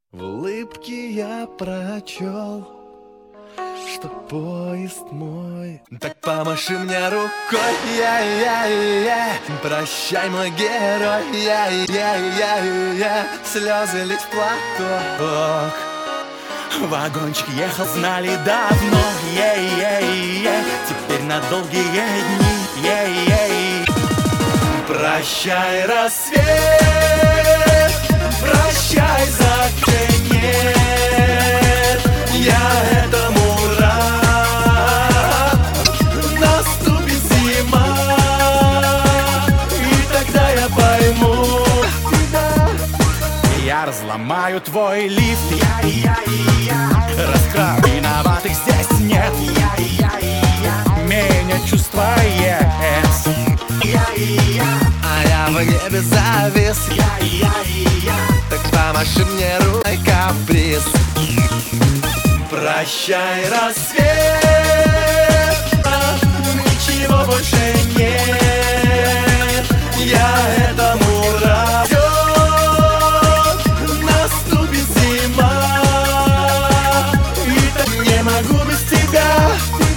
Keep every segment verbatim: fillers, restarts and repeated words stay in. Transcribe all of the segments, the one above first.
В улыбке я прочел, что поезд мой. Так помаши мне рукой, я, я, я. Прощай, мой герой, я, я, я, я. Слезы лить в платок. Вагончик ехал, знали давно, ей-ей-ей. Теперь на долгие дни, ей-ей. Прощай, рассвет, прощай, закат, я этому рад. Наступит зима, и тогда я пойму тебя. Я разломаю твой лифт, я-я-я. Раскрас, виноватых здесь нет, я-я-я. Меня чувство есть, я-я-я. А я в небе завис, Я-я-я. так помаши мне рукой, каприз. Прощай, рассвет, ничего больше нет, я этому рад. Наступит зима, и так не могу без тебя.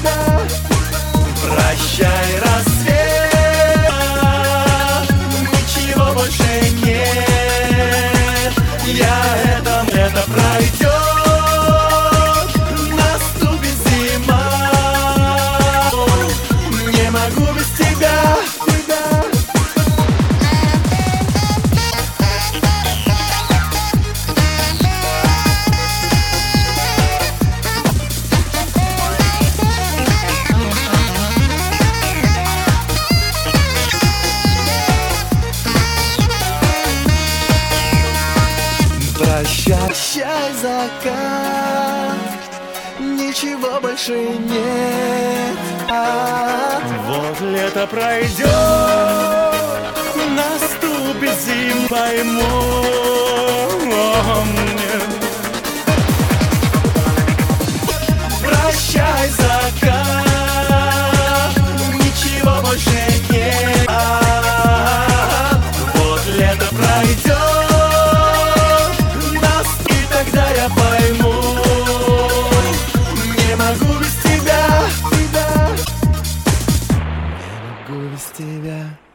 Прощай, рассвет, ничего больше нет, я этому, это пройдет. Прощай, закат, ничего больше нет. А-а-а. Вот лето пройдет, наступит зима, пойму. Прощай, закат, ничего больше нет. А-а-а. Вот лето пройдет, я пойму, не могу без тебя, не могу без тебя.